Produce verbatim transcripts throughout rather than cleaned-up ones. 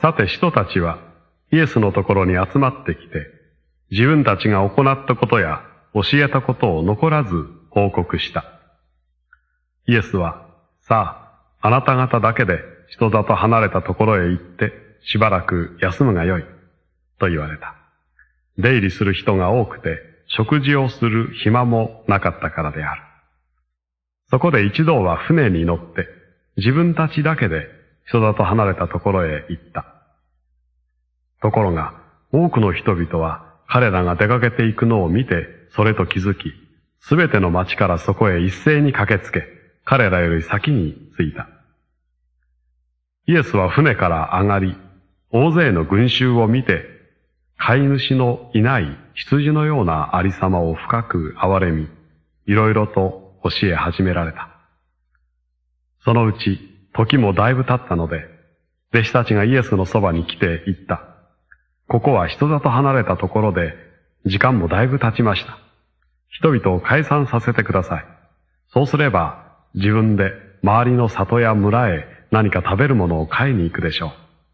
さて人たちはイエスのところに集まってきて、自分たちが行ったことや教えたことを残らず報告した。イエスは、さあ、あなた方だけで人里離れたところへ行ってしばらく休むがよい、と言われた。出入りする人が多くて、食事をする暇もなかったからである。そこで一同は船に乗って、自分たちだけで人里離れたところへ行った。ところが、多くの人々は彼らが出かけていくのを見て、それと気づき、すべての町からそこへ一斉に駆けつけ、彼らより先に着いた。イエスは船から上がり、大勢の群衆を見て、飼い主のいない羊のようなありさまを深く憐れみ、いろいろと教え始められた。そのうち、時もだいぶ経ったので、弟子たちがイエスのそばに来て言った。ここは人里離れたところで、時間もだいぶ経ちました。人々を解散させてください。そうすれば、自分で周りの里や村へ何か食べるものを買いに行くでしょう。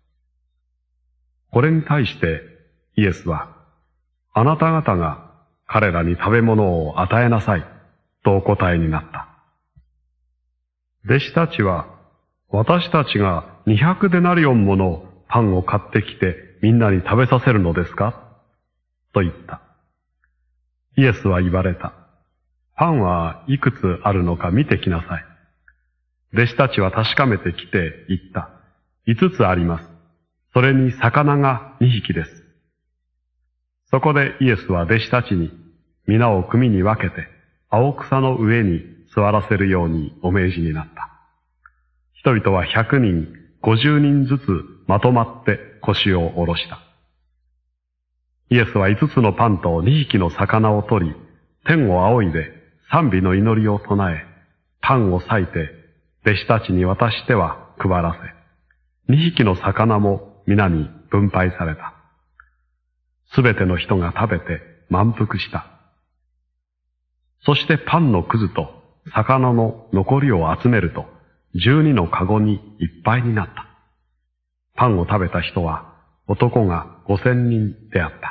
これに対してイエスは、あなた方が彼らに食べ物を与えなさい、とお答えになった。弟子たちは、私たちがにひゃくデナリオンものパンを買ってきてみんなに食べさせるのですかと言った。イエスは言われた。パンはいくつあるのか見てきなさい。弟子たちは確かめてきて言った。五つあります。それに魚が二匹です。そこでイエスは弟子たちに皆を組に分けて青草の上に座らせるようにお命じになった。人々は百人、五十人ずつまとまって腰を下ろした。イエスは五つのパンと二匹の魚を取り、天を仰いで賛美の祈りを唱え、パンを裂いて弟子たちに渡しては配らせ、二匹の魚も皆に分配された。すべての人が食べて満腹した。そしてパンのくずと魚の残りを集めると、十二のかごにいっぱいになった。パンを食べた人は男が五千人であった。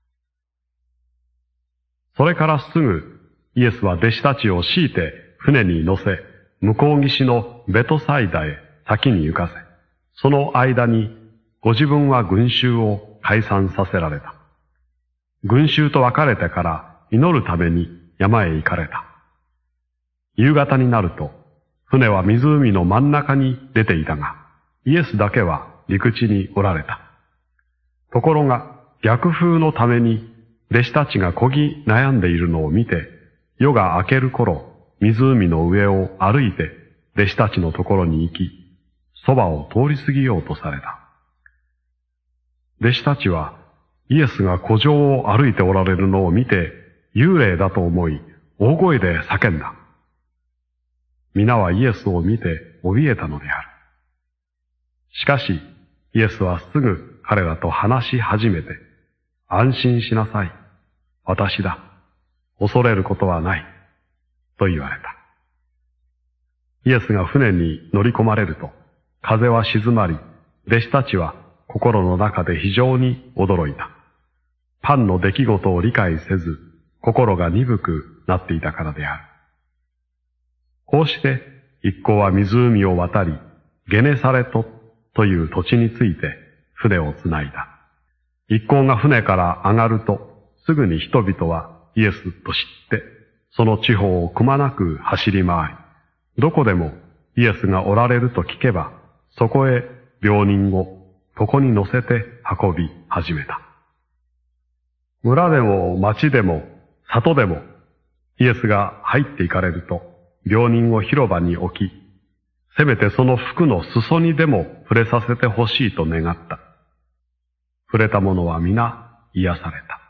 それからすぐイエスは弟子たちを強いて船に乗せ、向こう岸のベトサイダへ先に行かせ、その間にご自分は群衆を解散させられた。群衆と別れてから祈るために山へ行かれた。夕方になると、船は湖の真ん中に出ていたが、イエスだけは陸地におられた。ところが逆風のために弟子たちがこぎ悩んでいるのを見て、夜が明ける頃、湖の上を歩いて弟子たちのところに行き、そばを通り過ぎようとされた。弟子たちはイエスが湖上を歩いておられるのを見て、幽霊だと思い、大声で叫んだ。皆はイエスを見て怯えたのである。しかし、イエスはすぐ彼らと話し始めて、安心しなさい。私だ。恐れることはない。と言われた。イエスが船に乗り込まれると、風は静まり、弟子たちは心の中で非常に驚いた。パンの出来事を理解せず、心が鈍くなっていたからである。こうして一行は湖を渡り、ゲネサレトという土地について船をつないだ。一行が船から上がると、すぐに人々はイエスと知って、その地方をくまなく走り回り、どこでもイエスがおられると聞けば、そこへ病人を床に乗せて運び始めた。村でも町でも里でもイエスが入って行かれると、病人を広場に置き、せめてその服の裾にでも触れさせてほしいと願った。触れた者は皆癒された。